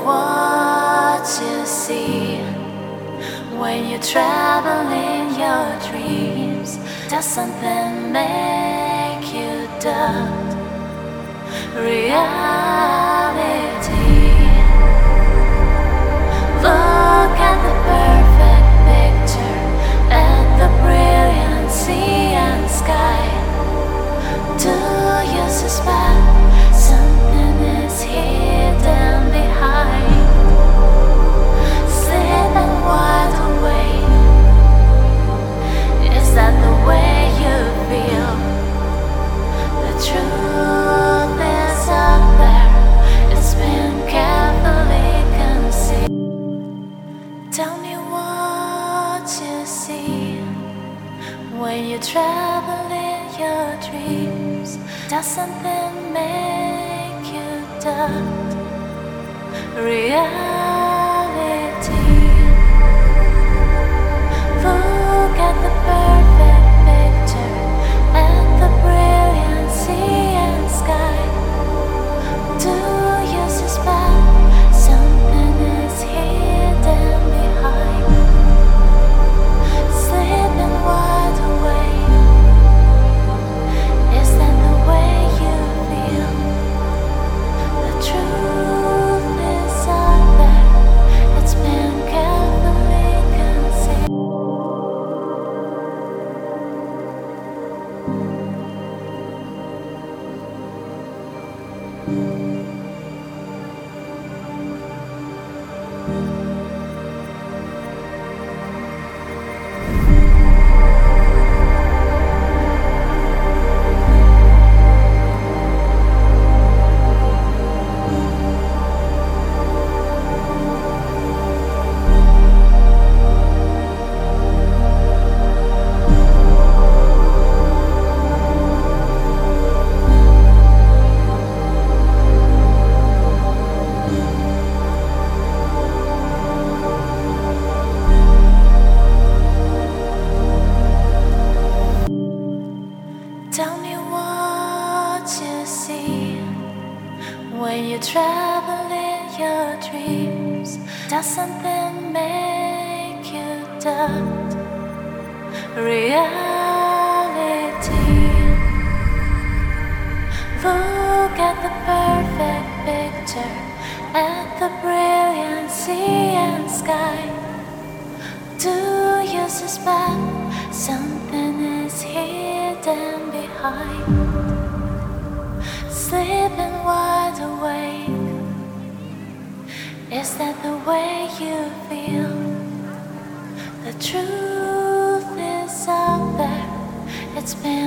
what you see when you travel in your dreams. Does something make you doubt reality? Look at the perfect picture, at the brilliant sea and sky. Do you suspect something is hidden behind? Sleeping wide awake, is that the way you feel? The truth is up there, it's been carefully concealed. Tell me what you see when you travel in your dreams. Does something make you doubt reality? Look at the perfect picture, at the brilliant sea and sky. Do you suspect something is hidden behind? Sleeping wide awake, is that the way you feel? The truth is out there, it's been carefully concealed. Tell me what you see when you travel in your dreams. Does something make you doubt reality? Look at the perfect picture, at the brilliant sea and sky. Do you suspect something is hidden behind? Sleeping wide awake, is that the way you feel? The truth is out there, it's been